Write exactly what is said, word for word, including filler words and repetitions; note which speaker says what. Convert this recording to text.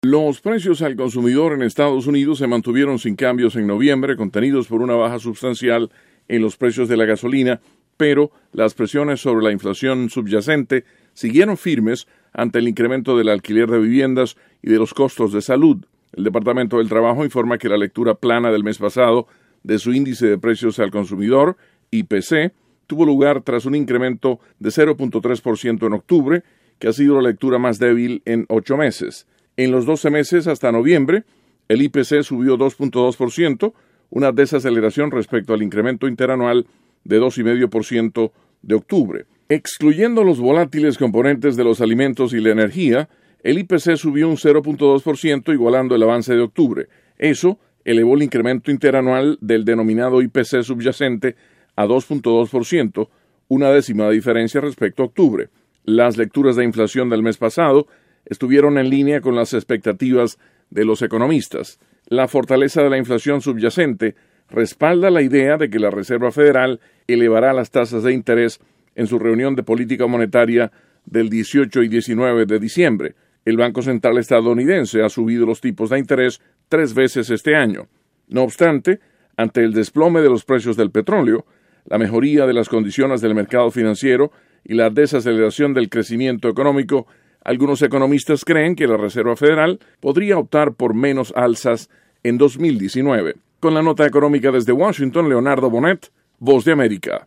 Speaker 1: Los precios al consumidor en Estados Unidos se mantuvieron sin cambios en noviembre, contenidos por una baja sustancial en los precios de la gasolina, pero las presiones sobre la inflación subyacente siguieron firmes ante el incremento del alquiler de viviendas y de los costos de salud. El Departamento del Trabajo informa que la lectura plana del mes pasado de su índice de precios al consumidor, I P C, tuvo lugar tras un incremento de cero punto tres por ciento en octubre, que ha sido la lectura más débil en ocho meses. En los doce meses hasta noviembre, el I P C subió dos punto dos por ciento, una desaceleración respecto al incremento interanual de dos coma cinco por ciento de octubre. Excluyendo los volátiles componentes de los alimentos y la energía, el I P C subió un cero punto dos por ciento, igualando el avance de octubre. Eso elevó el incremento interanual del denominado I P C subyacente a dos punto dos por ciento, una décima diferencia respecto a octubre. Las lecturas de inflación del mes pasado estuvieron en línea con las expectativas de los economistas. La fortaleza de la inflación subyacente respalda la idea de que la Reserva Federal elevará las tasas de interés en su reunión de política monetaria del dieciocho y diecinueve de diciembre. El Banco Central estadounidense ha subido los tipos de interés tres veces este año. No obstante, ante el desplome de los precios del petróleo, la mejoría de las condiciones del mercado financiero y la desaceleración del crecimiento económico, algunos economistas creen que la Reserva Federal podría optar por menos alzas en dos mil diecinueve. Con la nota económica desde Washington, Leonardo Bonet, Voz de América.